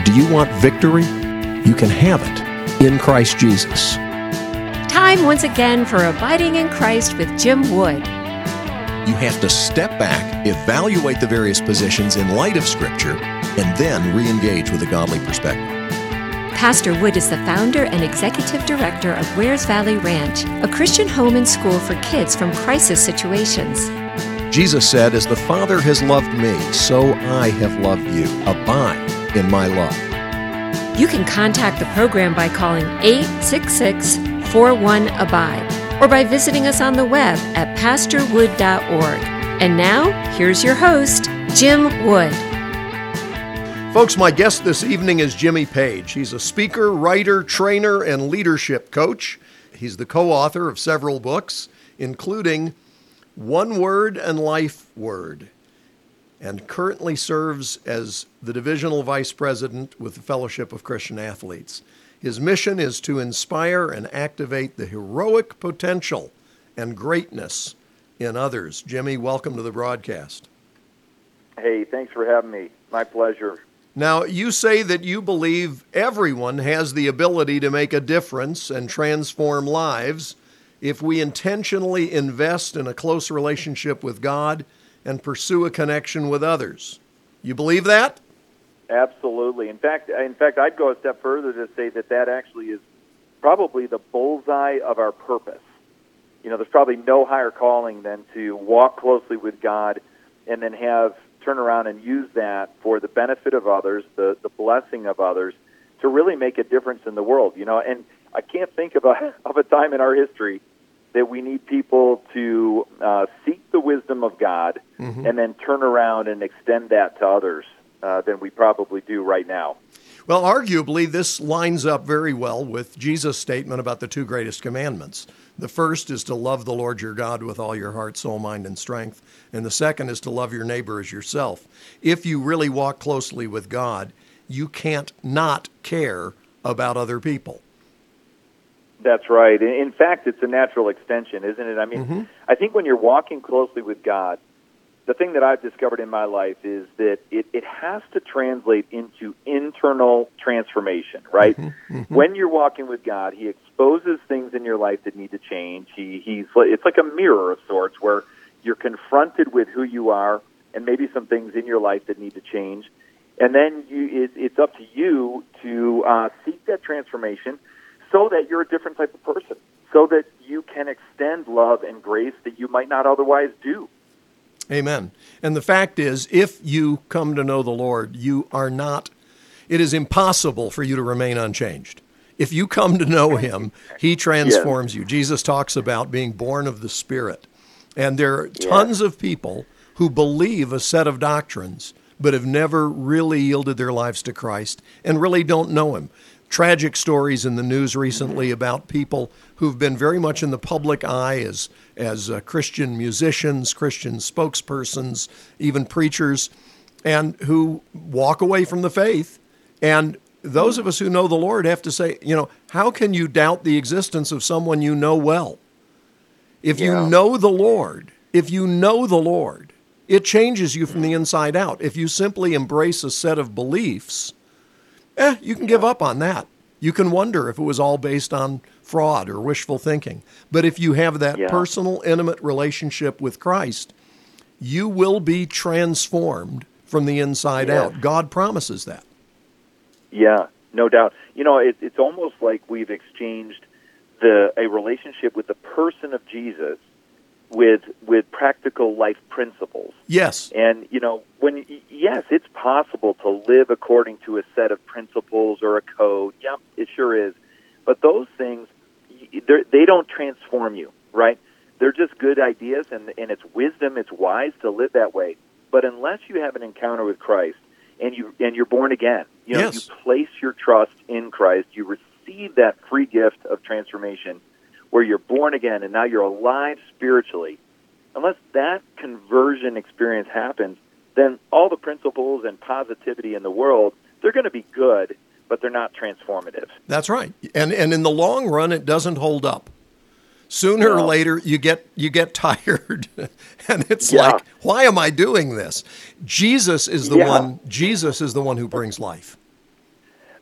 Do you want victory? You can have it in Christ Jesus. Time once again for Abiding in Christ with Jim Wood. You have to step back, evaluate the various positions in light of Scripture, and then re-engage with a godly perspective. Pastor Wood is the founder and executive director of Wares Valley Ranch, a Christian home and school for kids from crisis situations. Jesus said, "As the Father has loved me, so I have loved you. Abide in my love." You can contact the program by calling 866-41-ABIDE or by visiting us on the web at pastorwood.org. And now, here's your host, Jim Wood. Folks, my guest this evening is Jimmy Page. He's a speaker, writer, trainer, and leadership coach. He's the co-author of several books, including One Word and Life Word, and currently serves as the divisional vice president with the Fellowship of Christian Athletes. His mission is to inspire and activate the heroic potential and greatness in others. Jimmy, welcome to the broadcast. Hey, thanks for having me. My pleasure. Now, you say that you believe everyone has the ability to make a difference and transform lives if we intentionally invest in a close relationship with God and pursue a connection with others. You believe that? Absolutely. In fact, I'd go a step further to say that actually is probably the bullseye of our purpose. You know, there's probably no higher calling than to walk closely with God and then turn around and use that for the benefit of others, the blessing of others, to really make a difference in the world. You know, and I can't think of a time in our history that we need people to seek the wisdom of God and then turn around and extend that to others than we probably do right now. Well, arguably, this lines up very well with Jesus' statement about the two greatest commandments. The first is to love the Lord your God with all your heart, soul, mind, and strength. And the second is to love your neighbor as yourself. If you really walk closely with God, you can't not care about other people. That's right. In fact, it's a natural extension, isn't it? I mean, I think when you're walking closely with God, the thing that I've discovered in my life is that it has to translate into internal transformation, right? When you're walking with God, He exposes things in your life that need to change. It's like a mirror of sorts where you're confronted with who you are and maybe some things in your life that need to change. And then it's up to you to seek that transformation so that you're a different type of person, so that you can extend love and grace that you might not otherwise do. Amen. And the fact is, if you come to know the Lord, it is impossible for you to remain unchanged. If you come to know Him, He transforms you. Jesus talks about being born of the Spirit. And there are tons of people who believe a set of doctrines, but have never really yielded their lives to Christ and really don't know Him. Tragic stories in the news recently about people who've been very much in the public eye as Christian musicians, Christian spokespersons, even preachers, and who walk away from the faith. And those of us who know the Lord have to say, how can you doubt the existence of someone you know well? If you know the Lord, it changes you from the inside out. If you simply embrace a set of beliefs, you can give up on that. You can wonder if it was all based on fraud or wishful thinking. But if you have that personal, intimate relationship with Christ, you will be transformed from the inside out. God promises that. Yeah, no doubt. It's almost like we've exchanged a relationship with the person of Jesus with practical life principles. Yes. And, it's possible to live according to a set of principles or a code. Yep, it sure is. But those things, they don't transform you, right? They're just good ideas, and it's wisdom, it's wise to live that way. But unless you have an encounter with Christ and you're born again, you place your trust in Christ, you receive that free gift of transformation where you're born again and now you're alive spiritually. Unless that conversion experience happens, then all the principles and positivity in the world, they're going to be good, but they're not transformative. That's right. And in the long run, it doesn't hold up. Sooner or later, you get tired, and it's like, why am I doing this? Jesus is the one. Jesus is the one who brings life.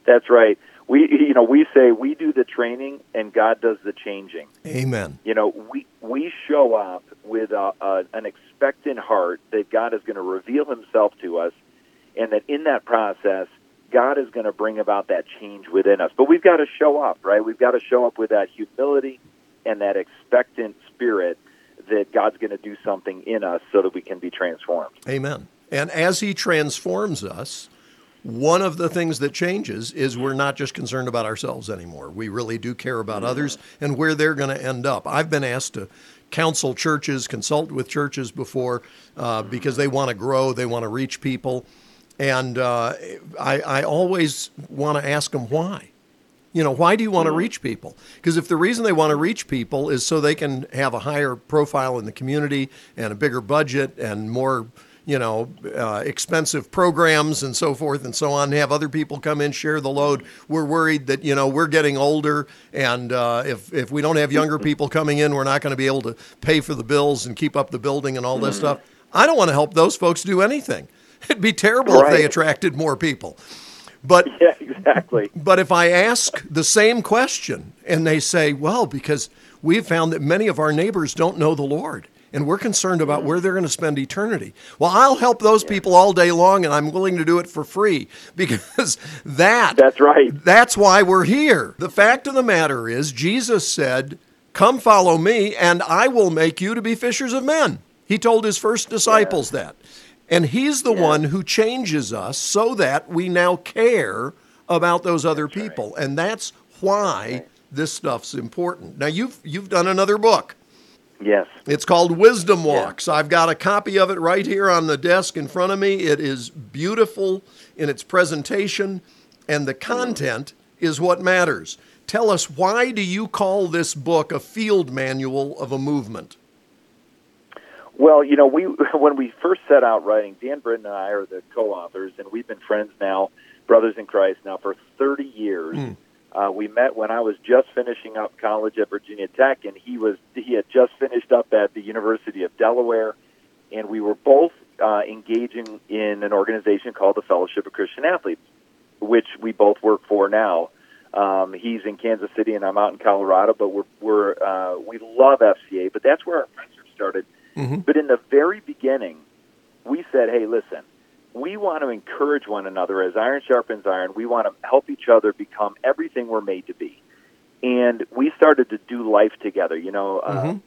That's right. We say we do the training and God does the changing. Amen. We show up with an expectant heart that God is going to reveal himself to us, and that in that process, God is going to bring about that change within us. But we've got to show up, right? We've got to show up with that humility and that expectant spirit that God's going to do something in us so that we can be transformed. Amen. And as he transforms us, one of the things that changes is we're not just concerned about ourselves anymore. We really do care about others and where they're going to end up. I've been asked to counsel churches, consult with churches before because they want to grow, they want to reach people. And I always want to ask them why. Why do you want to reach people? Because if the reason they want to reach people is so they can have a higher profile in the community and a bigger budget and more expensive programs and so forth and so on, have other people come in, share the load. We're worried that, we're getting older, and if we don't have younger people coming in, we're not going to be able to pay for the bills and keep up the building and all this stuff. I don't want to help those folks do anything. It'd be terrible if they attracted more people. But yeah, exactly. But if I ask the same question and they say, well, because we've found that many of our neighbors don't know the Lord, and we're concerned about where they're going to spend eternity. Well, I'll help those people all day long, and I'm willing to do it for free because that's right. That's why we're here. The fact of the matter is, Jesus said, come follow me, and I will make you to be fishers of men. He told his first disciples that. And he's the one who changes us so that we now care about those other people. Right. And that's why this stuff's important. Now, you've done another book. Yes. It's called Wisdom Walks. I've got a copy of it right here on the desk in front of me. It is beautiful in its presentation, and the content is what matters. Tell us, why do you call this book a field manual of a movement? Well, when we first set out writing, Dan Britton and I are the co-authors, and we've been friends now, brothers in Christ now, for 30 years. We met when I was just finishing up college at Virginia Tech, and he had just finished up at the University of Delaware, and we were both engaging in an organization called the Fellowship of Christian Athletes, which we both work for now. He's in Kansas City, and I'm out in Colorado, but we love FCA, but that's where our friendship started. But in the very beginning, we said, hey, listen, we want to encourage one another as iron sharpens iron. We want to help each other become everything we're made to be. And we started to do life together, and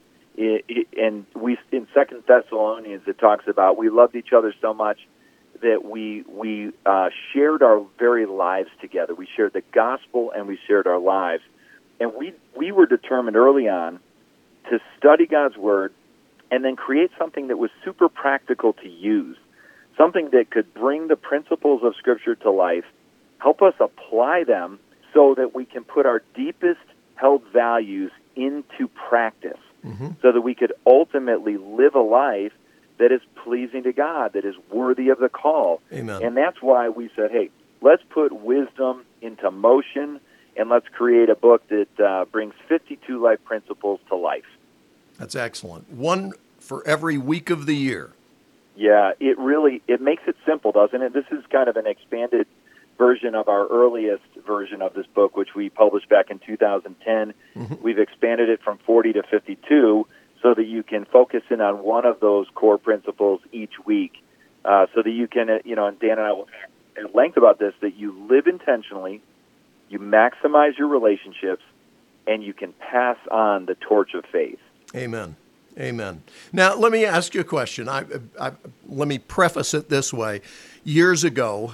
in 2 Thessalonians, it talks about we loved each other so much that we shared our very lives together. We shared the gospel and we shared our lives. And we were determined early on to study God's word and then create something that was super practical to use, something that could bring the principles of Scripture to life, help us apply them so that we can put our deepest held values into practice, so that we could ultimately live a life that is pleasing to God, that is worthy of the call. Amen. And that's why we said, hey, let's put wisdom into motion, and let's create a book that brings 52 life principles to life. That's excellent. One for every week of the year. Yeah, it makes it simple, doesn't it? This is kind of an expanded version of our earliest version of this book, which we published back in 2010. We've expanded it from 40 to 52 so that you can focus in on one of those core principles each week, so that you can, and Dan and I will talk at length about this, that you live intentionally, you maximize your relationships, and you can pass on the torch of faith. Amen. Amen. Now, let me ask you a question. Let me preface it this way. Years ago,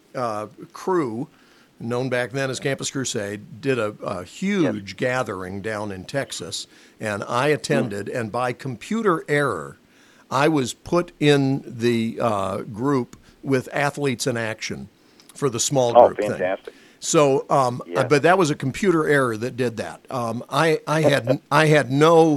Cru, known back then as Campus Crusade, did a huge gathering down in Texas, and I attended, and by computer error, I was put in the group with Athletes in Action for the small group thing. Fantastic. So, but that was a computer error that did that. I had no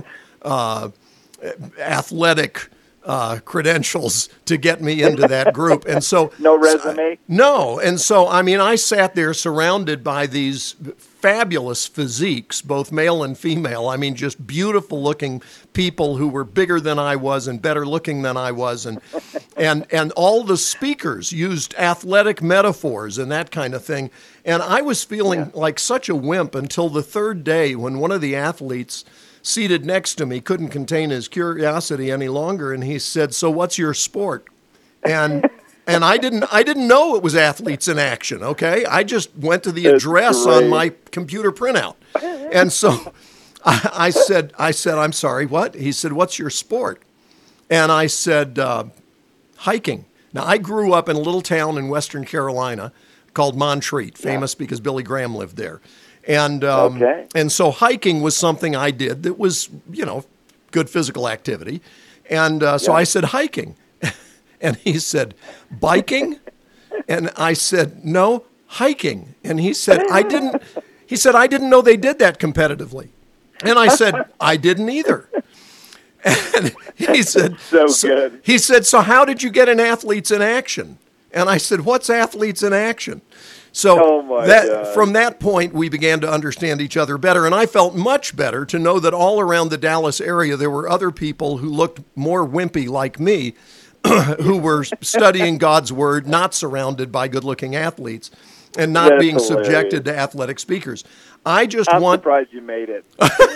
athletic credentials to get me into that group, and so no resume. No, and so I sat there surrounded by these fabulous physiques, both male and female. I mean, just beautiful looking people who were bigger than I was and better looking than I was. And all the speakers used athletic metaphors and that kind of thing. And I was feeling like such a wimp until the third day when one of the athletes seated next to me couldn't contain his curiosity any longer. And he said, "So what's your sport?" And I didn't know it was Athletes in Action, okay? I just went to the address on my computer printout. And so I said, "I'm sorry, what?" He said, "What's your sport?" And I said, "Hiking." Now, I grew up in a little town in Western Carolina called Montreat, famous because Billy Graham lived there. And and so hiking was something I did that was, good physical activity. And so I said, "Hiking." And he said, "Biking?" And I said, "No, hiking." And he said, I didn't know they did that competitively. And I said, "I didn't either." And he said, good. He said, "So how did you get in Athletes in Action?" And I said, "What's Athletes in Action?" So from that point, we began to understand each other better. And I felt much better to know that all around the Dallas area, there were other people who looked more wimpy like me, who were studying God's Word, not surrounded by good-looking athletes, and not being subjected to athletic speakers. I'm surprised you made it.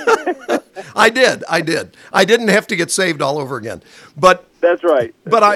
I did. I didn't have to get saved all over again. But that's right.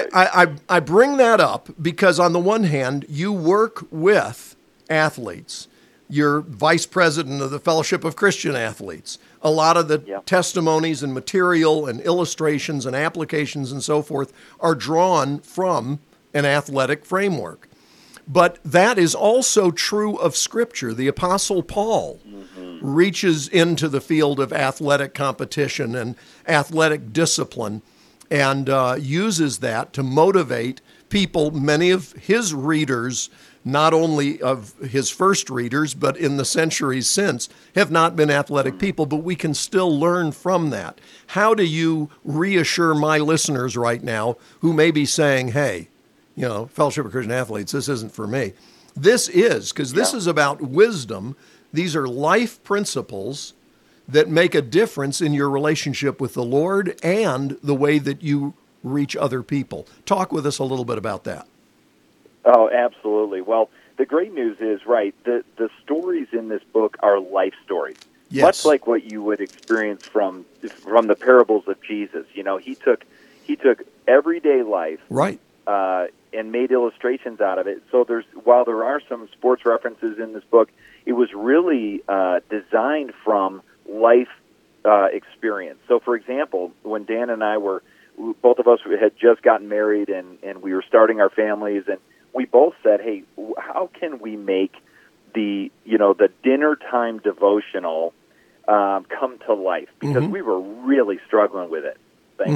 I bring that up because on the one hand, you work with athletes. You're vice president of the Fellowship of Christian Athletes. A lot of the testimonies and material and illustrations and applications and so forth are drawn from an athletic framework. But that is also true of Scripture. The Apostle Paul reaches into the field of athletic competition and athletic discipline and uses that to motivate people. Many of his readers, not only of his first readers, but in the centuries since, have not been athletic people, but we can still learn from that. How do you reassure my listeners right now who may be saying, "Hey, Fellowship of Christian Athletes, this isn't for me"? This is, because this is about wisdom. These are life principles that make a difference in your relationship with the Lord and the way that you reach other people. Talk with us a little bit about that. Oh, absolutely. Well, the great news is, the stories in this book are life stories. Yes. Much like what you would experience from the parables of Jesus. He took everyday life, and made illustrations out of it. So while there are some sports references in this book, it was really designed from life experience. So, for example, when Dan and I both of us had just gotten married and we were starting our families, and we both said, "Hey, how can we make the dinner time devotional come to life?" Because we were really struggling with it.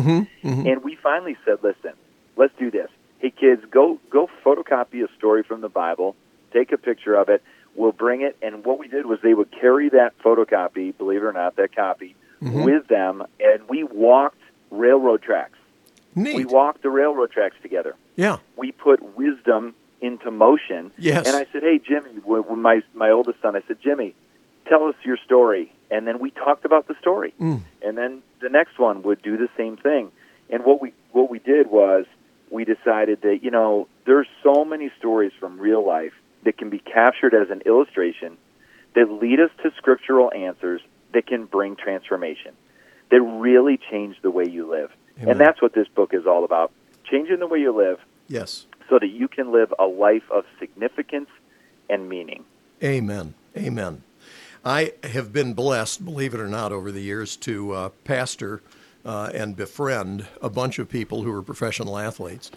And we finally said, "Listen, let's do this. Hey, kids, go photocopy a story from the Bible, take a picture of it, we'll bring it." And what we did was they would carry that photocopy, believe it or not, that copy, with them, and we walked railroad tracks. Neat. We walked the railroad tracks together. Yeah. We put wisdom into motion. Yes. And I said, "Hey, Jimmy," when my oldest son, I said, "Jimmy, tell us your story." And then we talked about the story. And then the next one would do the same thing. And what we did was we decided that, there's so many stories from real life that can be captured as an illustration that lead us to scriptural answers that can bring transformation, that really change the way you live. Amen. And that's what this book is all about, changing the way you live. Yes. So that you can live a life of significance and meaning. Amen. Amen. I have been blessed, believe it or not, over the years to pastor and befriend a bunch of people who are professional athletes.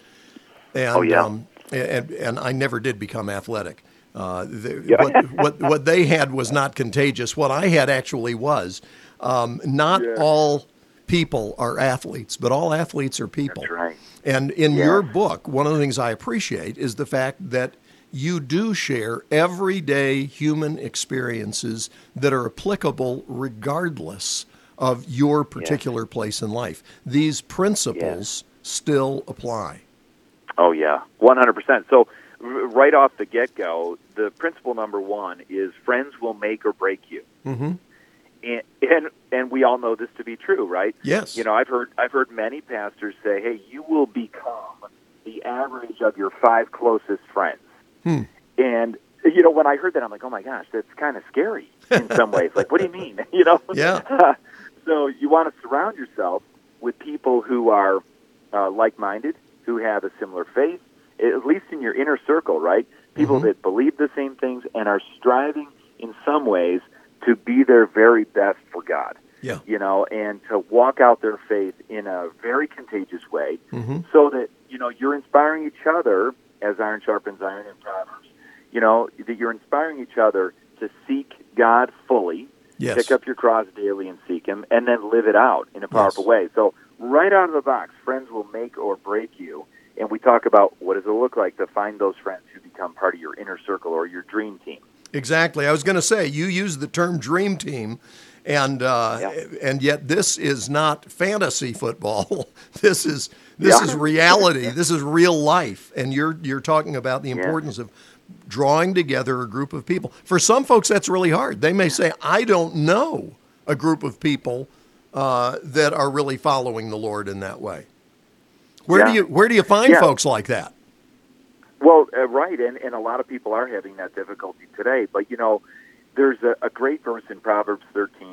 And, and I never did become athletic. What they had was not contagious. What I had actually was. Not all people are athletes, but all athletes are people. That's right. And in your book, one of the things I appreciate is the fact that you do share everyday human experiences that are applicable regardless of your particular place in life. These principles still apply. Oh, yeah, 100%. So right off the get-go, the principle number one is friends will make or break you. Mm-hmm. And we all know this to be true, right? Yes. You know, I've heard many pastors say, "Hey, you will become the average of your 5 closest friends." And you know, when I heard that, I'm like, "Oh my gosh, that's kind of scary in some ways." Like, what do you mean? You know? Yeah. So you want to surround yourself with people who are like-minded, who have a similar faith, at least in your inner circle, right? People that believe the same things and are striving in some ways to be their very best for God. Yeah. You know, and to walk out their faith in a very contagious way, so that, you know, you're inspiring each other, as iron sharpens iron in Proverbs, you know, that you're inspiring each other to seek God fully, Yes. pick up your cross daily and seek Him, and then live it out in a powerful way. So right out of the box, friends will make or break you. And we talk about what does it look like to find those friends who become part of your inner circle or your dream team. Exactly. I was going to say, you use the term dream team, and yet this is not fantasy football. This is reality. This is real life, and you're talking about the importance of drawing together a group of people. For some folks, that's really hard. They may say, "I don't know a group of people that are really following the Lord in that way." Where do you find folks like that? Well, right, and a lot of people are having that difficulty today. But, you know, there's a great verse in Proverbs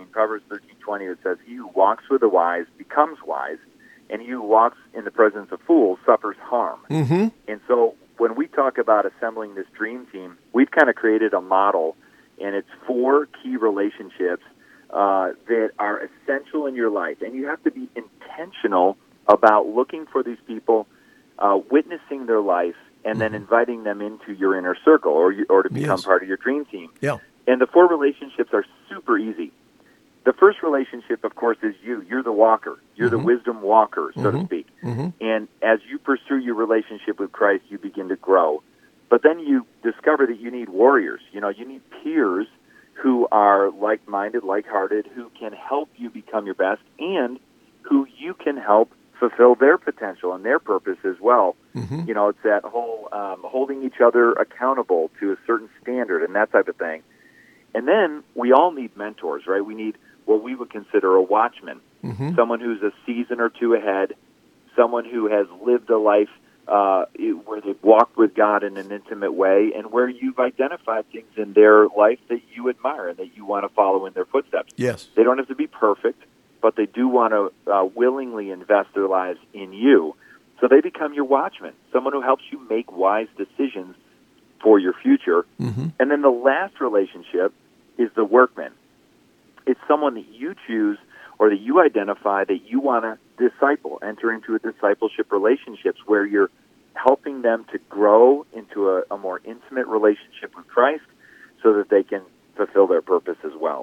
13:20 that says, "He who walks with the wise becomes wise, and he who walks in the presence of fools suffers harm." Mm-hmm. And so when we talk about assembling this dream team, we've kind of created a model, and it's 4 key relationships that are essential in your life. And you have to be intentional about looking for these people, witnessing their life, and then inviting them into your inner circle or to become part of your dream team. Yeah. And the 4 relationships are super easy. The first relationship, of course, is you. You're the walker. You're the wisdom walker, so to speak. And as you pursue your relationship with Christ, you begin to grow. But then you discover that you need warriors. You know, you need peers who are like-minded, like-hearted, who can help you become your best and who you can help fulfill their potential and their purpose as well. You know, it's that whole holding each other accountable to a certain standard and that type of thing. And then we all need mentors, right? We need what we would consider a watchman, someone who's a season or 2 ahead, someone who has lived a life where they've walked with God in an intimate way and where you've identified things in their life that you admire and that you want to follow in their footsteps. Yes. They don't have to be perfect, but they do want to willingly invest their lives in you. So they become your watchman, someone who helps you make wise decisions for your future. And then the last relationship is the workman. It's someone that you choose or that you identify that you want to disciple, enter into a discipleship relationships where you're helping them to grow into a more intimate relationship with Christ so that they can fulfill their purpose as well.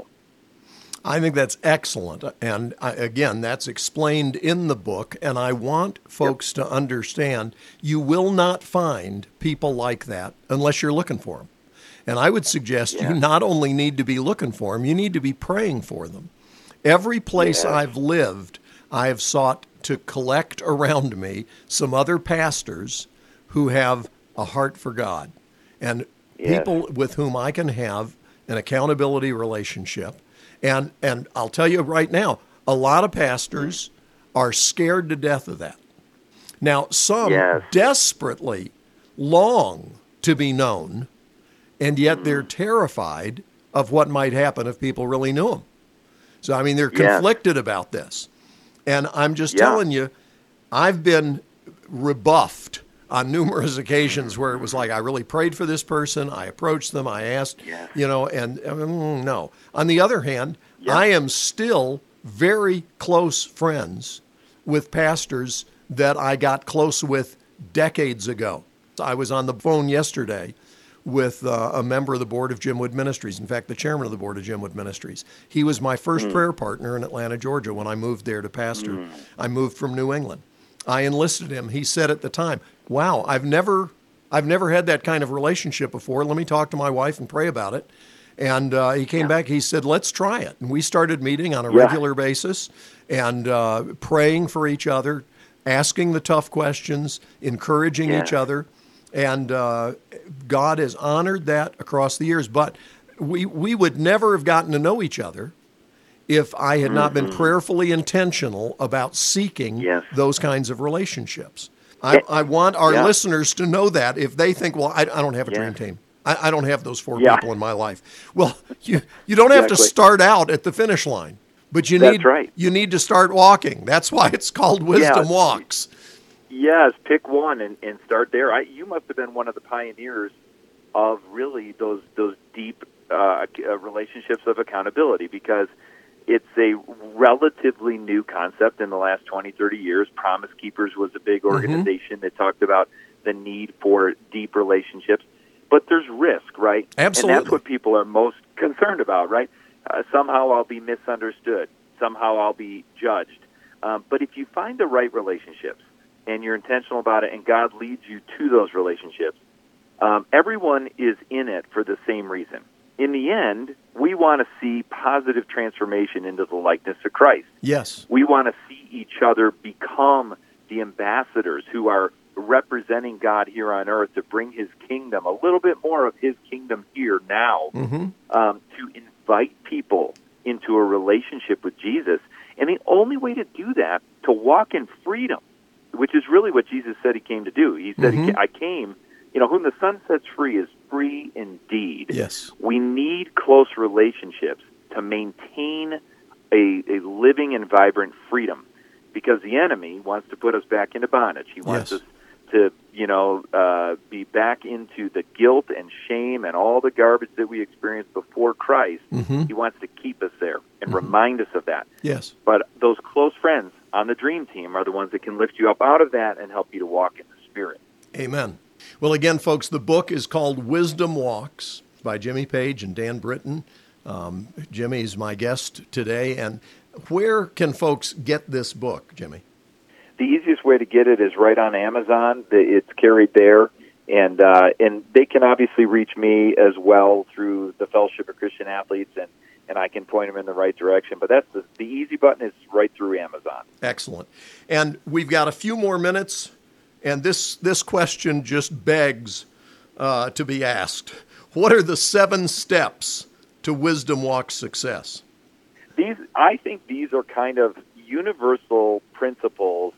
I think that's excellent. And again, that's explained in the book. And I want folks to understand you will not find people like that unless you're looking for them. And I would suggest you not only need to be looking for them, you need to be praying for them. Every place I've lived, I have sought to collect around me some other pastors who have a heart for God and people with whom I can have an accountability relationship. And I'll tell you right now, a lot of pastors are scared to death of that. Now, some desperately long to be known, and yet they're terrified of what might happen if people really knew them. So, I mean, they're conflicted about this. And I'm just telling you, I've been rebuffed on numerous occasions where it was like, I really prayed for this person, I approached them, I asked, you know, and no. On the other hand, I am still very close friends with pastors that I got close with decades ago. I was on the phone yesterday with a member of the board of Jim Wood Ministries. In fact, the chairman of the board of Jim Wood Ministries. He was my first prayer partner in Atlanta, Georgia, when I moved there to pastor. I moved from New England. I enlisted him. He said at the time, "Wow, I've never had that kind of relationship before. Let me talk to my wife and pray about it." And he came back. He said, "Let's try it." And we started meeting on a regular basis and praying for each other, asking the tough questions, encouraging each other. And God has honored that across the years. But we would never have gotten to know each other if I had not been prayerfully intentional about seeking those kinds of relationships. I want our listeners to know that if they think, well, I don't have a dream team. I don't have those 4 people in my life. Well, you don't have to start out at the finish line, but you need to start walking. That's why it's called Wisdom Walks. Yes, pick one and start there. You must have been one of the pioneers of really those deep relationships of accountability, because it's a relatively new concept in the last 20, 30 years. Promise Keepers was a big organization that talked about the need for deep relationships. But there's risk, right? Absolutely. And that's what people are most concerned about, right? Somehow I'll be misunderstood. Somehow I'll be judged. But if you find the right relationships and you're intentional about it and God leads you to those relationships, everyone is in it for the same reason. In the end, we want to see positive transformation into the likeness of Christ. Yes. We want to see each other become the ambassadors who are representing God here on earth to bring His kingdom, a little bit more of His kingdom here now, to invite people into a relationship with Jesus. And the only way to do that, to walk in freedom, which is really what Jesus said He came to do. He said, I came, whom the Son sets free is free indeed. Yes. We need close relationships to maintain a living and vibrant freedom, because the enemy wants to put us back into bondage. He wants us to, be back into the guilt and shame and all the garbage that we experienced before Christ. He wants to keep us there and remind us of that. Yes. But those close friends on the dream team are the ones that can lift you up out of that and help you to walk in the Spirit. Amen. Well, again, folks, the book is called Wisdom Walks by Jimmy Page and Dan Britton. Jimmy's my guest today. And where can folks get this book, Jimmy? The easiest way to get it is right on Amazon. It's carried there. And they can obviously reach me as well through the Fellowship of Christian Athletes, and I can point them in the right direction. But that's the easy button is right through Amazon. Excellent. And we've got a few more minutes, and this question just begs to be asked. What are the 7 steps to Wisdom Walk success? I think these are kind of universal principles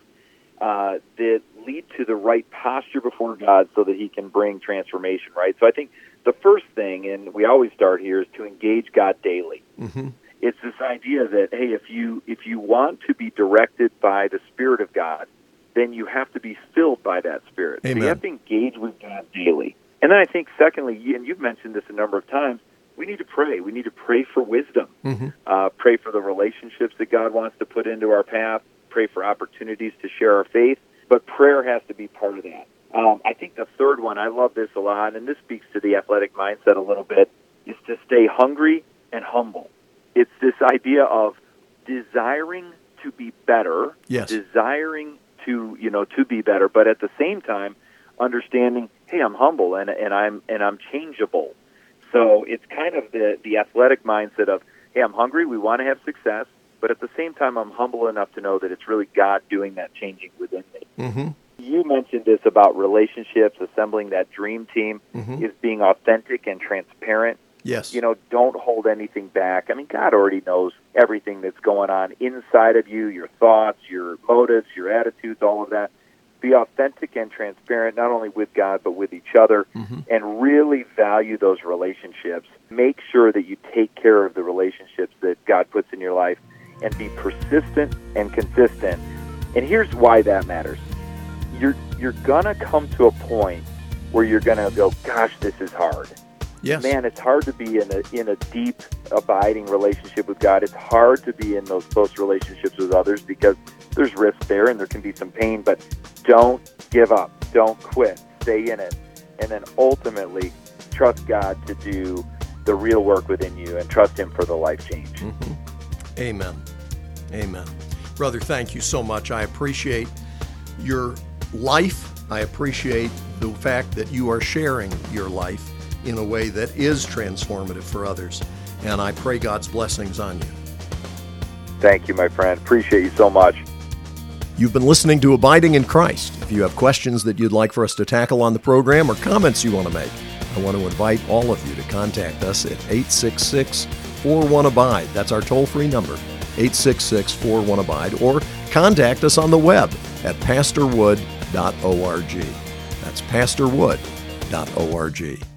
that lead to the right posture before God so that He can bring transformation, right? So I think the first thing, and we always start here, is to engage God daily. It's this idea that, hey, if you want to be directed by the Spirit of God, then you have to be filled by that Spirit. Amen. So you have to engage with God daily. And then I think, secondly, and you've mentioned this a number of times, we need to pray. We need to pray for wisdom. Pray for the relationships that God wants to put into our path. Pray for opportunities to share our faith. But prayer has to be part of that. I think the third one, I love this a lot, and this speaks to the athletic mindset a little bit, is to stay hungry and humble. It's this idea of desiring to be better, desiring to be better, but at the same time understanding, hey, I'm humble and I'm changeable. So it's kind of the athletic mindset of, hey, I'm hungry, we want to have success, but at the same time I'm humble enough to know that it's really God doing that changing within me. You mentioned this about relationships, assembling that dream team, is being authentic and transparent. Yes. Don't hold anything back. I mean, God already knows everything that's going on inside of you, your thoughts, your motives, your attitudes, all of that. Be authentic and transparent, not only with God, but with each other, and really value those relationships. Make sure that you take care of the relationships that God puts in your life, and be persistent and consistent. And here's why that matters. You're going to come to a point where you're going to go, gosh, this is hard. Yes. Man, it's hard to be in a deep, abiding relationship with God. It's hard to be in those close relationships with others because there's risk there and there can be some pain, but don't give up. Don't quit. Stay in it. And then ultimately, trust God to do the real work within you and trust Him for the life change. Amen. Amen. Brother, thank you so much. I appreciate your life. I appreciate the fact that you are sharing your life in a way that is transformative for others. And I pray God's blessings on you. Thank you, my friend. Appreciate you so much. You've been listening to Abiding in Christ. If you have questions that you'd like for us to tackle on the program or comments you want to make, I want to invite all of you to contact us at 866-41-ABIDE. That's our toll-free number, 866-41-ABIDE, or contact us on the web at pastorwood.org. That's pastorwood.org.